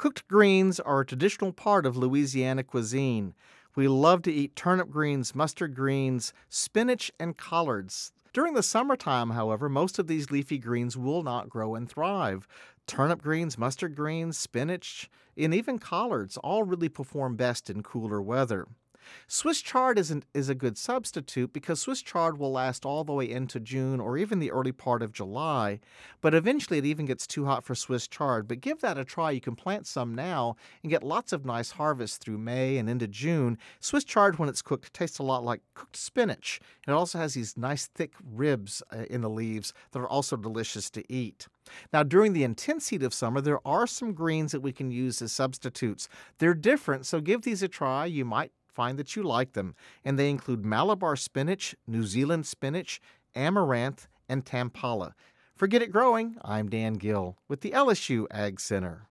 Cooked greens are a traditional part of Louisiana cuisine. We love to eat turnip greens, mustard greens, spinach, and collards. During the summertime, however, most of these leafy greens will not grow and thrive. Turnip greens, mustard greens, spinach, and even collards all really perform best in cooler weather. Swiss chard is a good substitute because Swiss chard will last all the way into June or even the early part of July, but eventually it even gets too hot for Swiss chard. But give that a try. You can plant some now and get lots of nice harvests through May and into June. Swiss chard, when it's cooked, tastes a lot like cooked spinach. It also has these nice thick ribs in the leaves that are also delicious to eat. Now, during the intense heat of summer, there are some greens that we can use as substitutes. They're different, so give these a try. You might find that you like them, and they include Malabar spinach, New Zealand spinach, amaranth, and tampala. For Get It Growing, I'm Dan Gill with the LSU Ag Center.